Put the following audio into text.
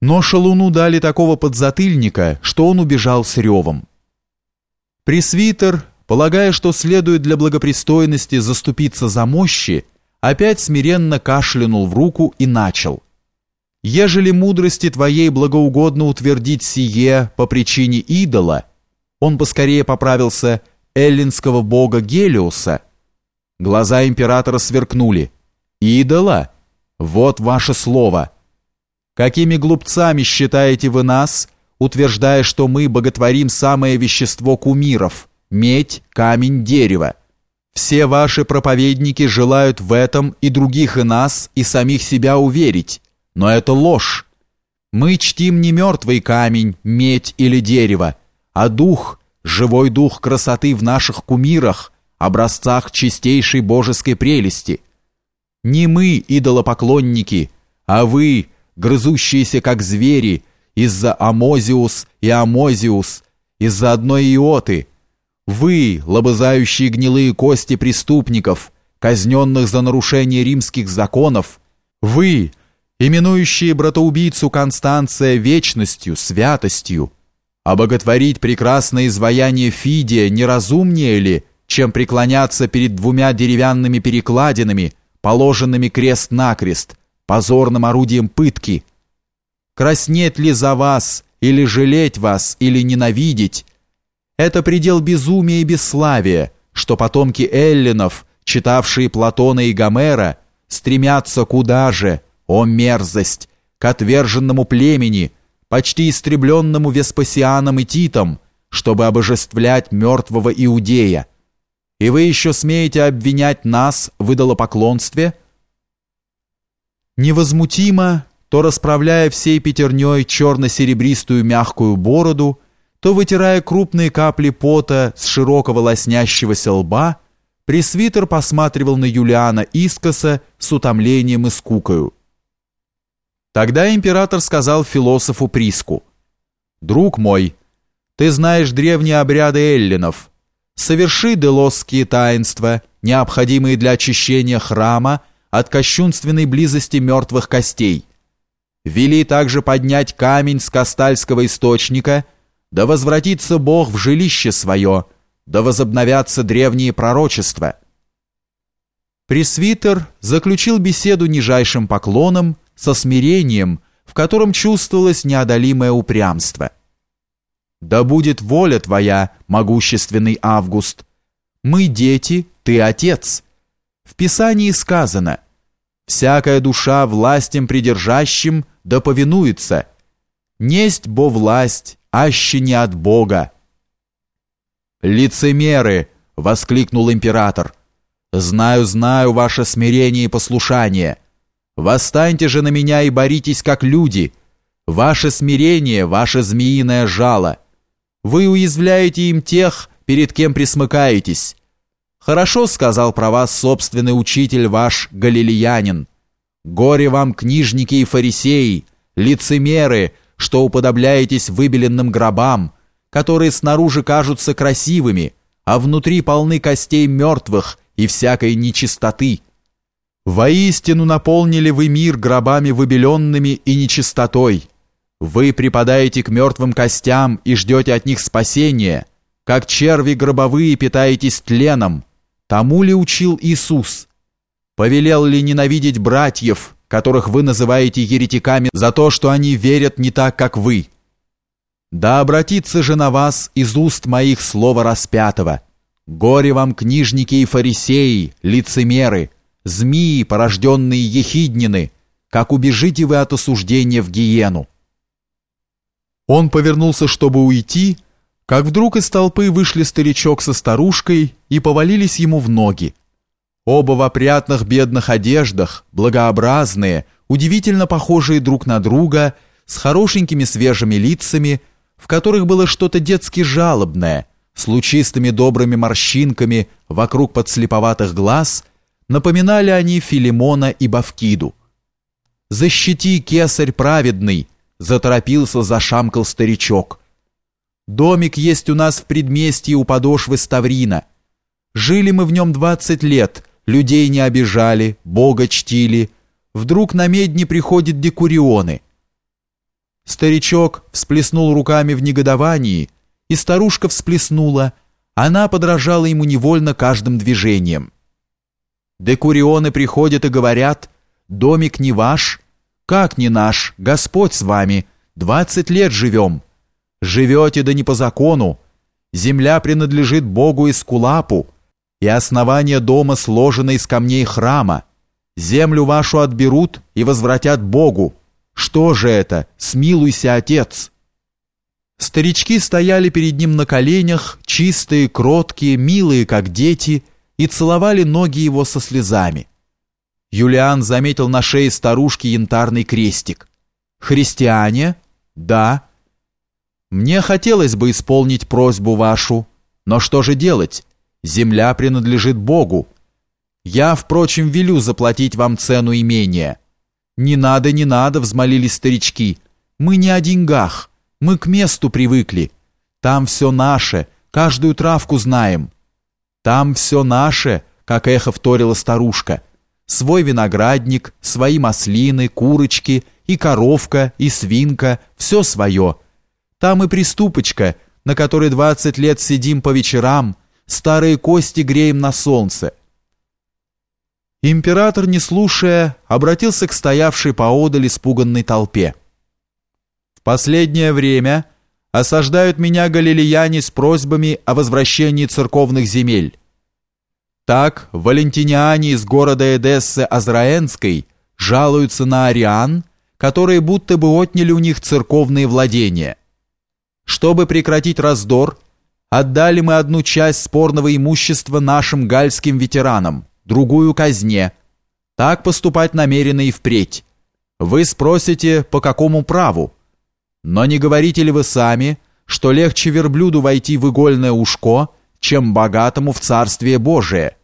Но шалуну дали такого подзатыльника, что он убежал с ревом. Пресвитер, полагая, что следует для благопристойности заступиться за мощи, опять смиренно кашлянул в руку и начал: «Ежели мудрости твоей благоугодно утвердить сие по причине идола», он поскорее поправился, эллинского бога Гелиоса. Глаза императора сверкнули. «Идола? Вот ваше слово. Какими глупцами считаете вы нас, утверждая, что мы боготворим самое вещество кумиров – медь, камень, дерево? Все ваши проповедники желают в этом и других, и нас, и самих себя уверить, но это ложь. Мы чтим не мертвый камень, медь или дерево, а дух, живой дух красоты в наших кумирах, образцах чистейшей божеской прелести. Не мы, идолопоклонники, а вы, грызущиеся как звери, из-за Амозиус и Амозиус, из-за одной Иоты. Вы, лобызающие гнилые кости преступников, казненных за нарушение римских законов. Вы, именующие братоубийцу Констанция вечностью, святостью. А боготворить прекрасное изваяние Фидия неразумнее ли, чем преклоняться перед двумя деревянными перекладинами, положенными крест-накрест, позорным орудием пытки? Краснеть ли за вас, или жалеть вас, или ненавидеть? Это предел безумия и бесславия, что потомки эллинов, читавшие Платона и Гомера, стремятся куда же, о мерзость, к отверженному племени, почти истребленному Веспасианом и Титом, чтобы обожествлять мертвого Иудея. И вы еще смеете обвинять нас в идолопоклонстве?» Невозмутимо, то расправляя всей пятерней черно-серебристую мягкую бороду, то вытирая крупные капли пота с широкого лоснящегося лба, пресвитер посматривал на Юлиана искоса с утомлением и скукою. Тогда император сказал философу Приску: «Друг мой, ты знаешь древние обряды эллинов. Соверши делосские таинства, необходимые для очищения храма от кощунственной близости мертвых костей. Вели также поднять камень с Кастальского источника, да возвратится Бог в жилище свое, да возобновятся древние пророчества». Пресвитер заключил беседу нижайшим поклоном, со смирением, в котором чувствовалось неодолимое упрямство. «Да будет воля твоя, могущественный Август. Мы дети, ты отец. В Писании сказано: всякая душа властям придержащим да повинуется. Несть бо власть, аще не от Бога». «Лицемеры!» — воскликнул император. «Знаю, знаю ваше смирение и послушание. Восстаньте же на меня и боритесь как люди. Ваше смирение, ваше змеиное жало. Вы уязвляете им тех, перед кем присмыкаетесь. Хорошо сказал про вас собственный учитель ваш галилеянин. Горе вам, книжники и фарисеи, лицемеры, что уподобляетесь выбеленным гробам, которые снаружи кажутся красивыми, а внутри полны костей мертвых и всякой нечистоты. Воистину наполнили вы мир гробами выбеленными и нечистотой. Вы припадаете к мертвым костям и ждете от них спасения, как черви гробовые питаетесь тленом. Тому ли учил Иисус? Повелел ли ненавидеть братьев, которых вы называете еретиками за то, что они верят не так, как вы? Да обратится же на вас из уст моих слово распятого: горе вам, книжники и фарисеи, лицемеры, змеи, порожденные ехиднины, как убежите вы от осуждения в гиену». Он повернулся, чтобы уйти, как вдруг из толпы вышли старичок со старушкой и повалились ему в ноги. Оба в опрятных бедных одеждах, благообразные, удивительно похожие друг на друга, с хорошенькими свежими лицами, в которых было что-то детски жалобное, с лучистыми добрыми морщинками вокруг подслеповатых глаз. Напоминали они Филимона и Бавкиду. «Защити, кесарь праведный!» — заторопился, зашамкал старичок. «Домик есть у нас в предместье у подошвы Ставрина. Жили мы в нем 20 лет, людей не обижали, Бога чтили. Вдруг на медни приходят декурионы. Старичок всплеснул руками в негодовании, и старушка всплеснула, она подражала ему невольно каждым движением. Декурионы приходят и говорят: «Домик не ваш». «Как не наш? Господь с вами. 20 лет живем». «Живете, да не по закону. Земля принадлежит Богу Эскулапу, и основание дома сложено из камней храма. Землю вашу отберут и возвратят Богу. Что же это? Смилуйся, отец». Старички стояли перед ним на коленях, чистые, кроткие, милые, как дети, и целовали ноги его со слезами. Юлиан заметил на шее старушки янтарный крестик. «Христиане?» «Да». «Мне хотелось бы исполнить просьбу вашу, но что же делать? Земля принадлежит Богу. Я, впрочем, велю заплатить вам цену имения». «Не надо, не надо», — взмолились старички. «Мы не о деньгах, мы к месту привыкли. Там все наше, каждую травку знаем». «Там все наше», — как эхо вторила старушка. «Свой виноградник, свои маслины, курочки, и коровка, и свинка, все свое. Там и приступочка, на которой 20 лет сидим по вечерам, старые кости греем на солнце». Император, не слушая, обратился к стоявшей поодаль испуганной толпе. «В последнее время осаждают меня галилеяне с просьбами о возвращении церковных земель. Так, валентиниане из города Эдессы Азраэнской жалуются на ариан, которые будто бы отняли у них церковные владения. Чтобы прекратить раздор, отдали мы одну часть спорного имущества нашим гальским ветеранам, другую казне. Так поступать намерены и впредь. Вы спросите, по какому праву? Но не говорите ли вы сами, что легче верблюду войти в игольное ушко, чем богатому в Царствие Божие?